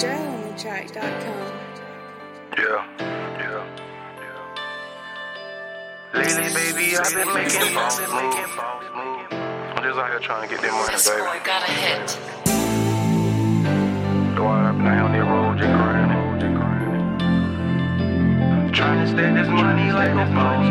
JoeOnTheTrack.com. Yeah. Lately, baby, I've been making false moves. I'm just out here trying to get that money, This baby. boy got a hit. Though I've been out on that road, just grinding. Trying to stack this money like a boss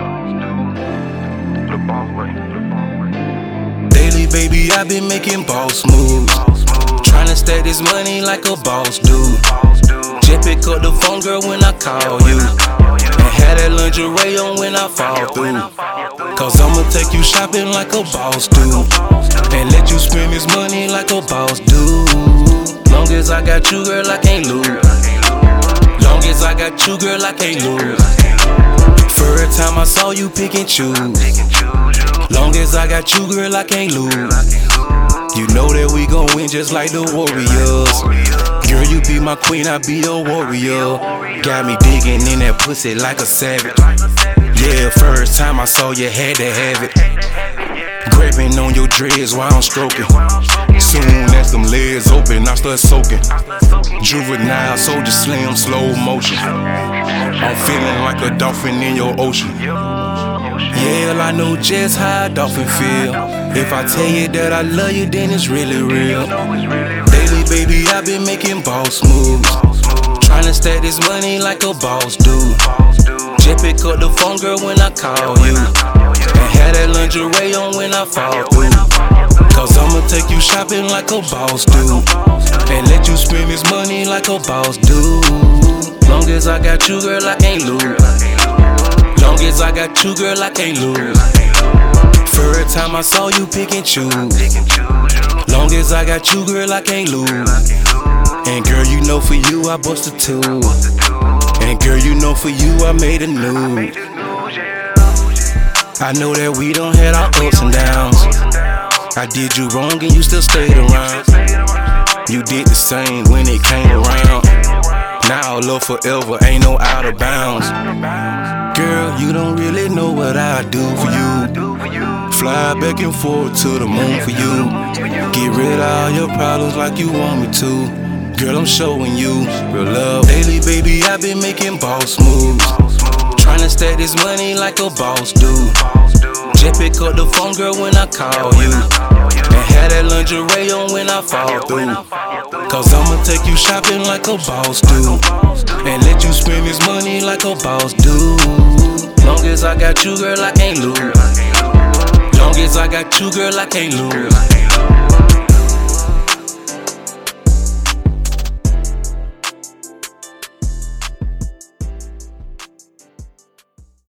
do. The boss way. Daily, baby, I've been making boss moves. Tryna stack this money like a boss dude. Just pick up the phone, girl, when I call you. And have that lingerie on when I fall through. Cause I'ma take you shopping like a boss dude. And let you spend this money like a boss dude. Long as I got you, girl, I can't lose. Long as I got you, girl, I can't lose. First time I saw you pick and choose. Long as I got you, girl, I can't lose. You know that we gon' win just like the Warriors. Girl, you be my queen, I be your warrior. Got me digging in that pussy like a savage. Yeah, first time I saw you, had to have it. Grabbing on your dreads while I'm stroking. Soon as them legs open, I start soaking. Juvenile, soldier slam, slow motion. I'm feeling like a dolphin in your ocean. Yeah, I know just how a dolphin feel. If I tell you that I love you, then it's really real. Daily, baby, I've been making boss moves. Tryna stack this money like a boss dude. Just pick up the phone, girl, when I call you. And have that lingerie on when I fall through. Cause I'ma take you shopping like a boss dude. And let you spend this money like a boss dude. Long as I got you, girl, I can't lose. Long as I got you, girl, I can't lose. First time I saw you pick and choose. Long as I got you, girl, I can't lose. And girl, you know for you I bust a two. And girl, you know for you I made a nude. I know that we don't have our ups and downs. I did you wrong and you still stayed around. You did the same when it came around. Now love forever, ain't no out of bounds. Girl, you don't really know what I do for you. Fly back and forth to the moon for you. Get rid of all your problems like you want me to. Girl, I'm showing you real love. Daily, baby, I've been making boss moves. Tryna stack this money like a boss dude. Just pick up the phone, girl, when I call you. And have that lingerie on when I fall through. Cause I'ma take you shopping like a boss dude. And let you spend this money like a boss dude. Long as I got you, girl, I can't lose. Long as I got you, girl, I can't lose.